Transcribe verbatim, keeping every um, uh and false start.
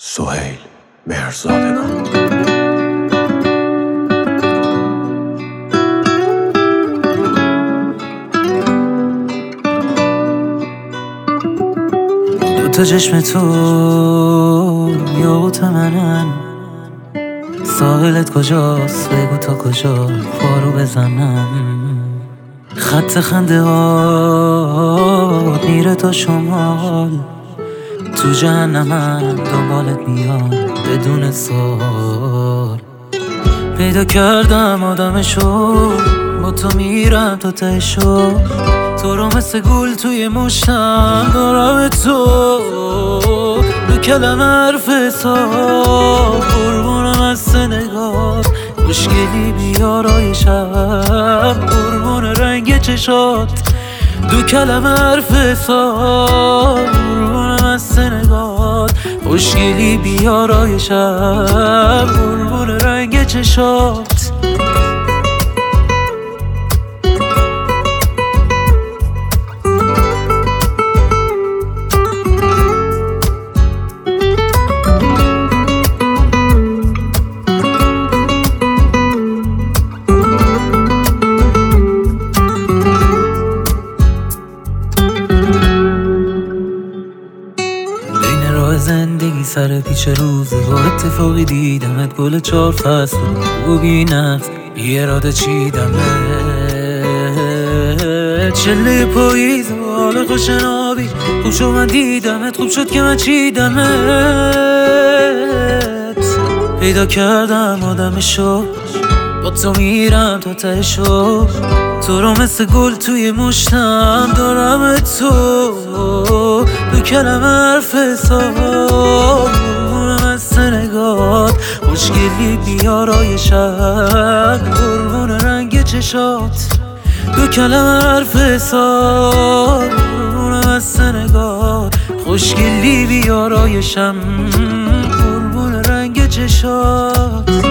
سهیل مهرزادگان. دوتا چشم تو یاقوت منن، ساحلت کجاست بگو تا کجا پارو بزنم. خط خنده ها میره تا شمال، تو جهنمم دنبالت میام بدون سوال. پیدا کردم آدمشو، با تو میرم تا تهشو، تو رو مثل گل توی مشتم دارم تو. دو کلمه حرف حساب قربونم از نگات، خوشگلی بیارای شب قربون رنگ چشات. دو کلمه حرف حساب قربونم از نگات، خوشگلی بیارای شب قربون رنگ چشات. زندگی سر پیچ روزه با اتفاقی دیدمت، گل چار فصل خوبی نفس بی اراده چیدمت. چله پاییز و حال خوشنابی خوب شد من دیدمت، خوب شد که من چیدمت. پیدا کردم آدمشو، با تو میرم تا تهشو، تو رو مثل گل توی مشتم دارم تو. دو کلمه حرف حساب قربونم از نگات، خوشگلی بیارای شب قربون رنگ چشات. دو کلمه حرف حساب قربونم از نگات، خوشگلی بیارای شب قربون رنگ چشات.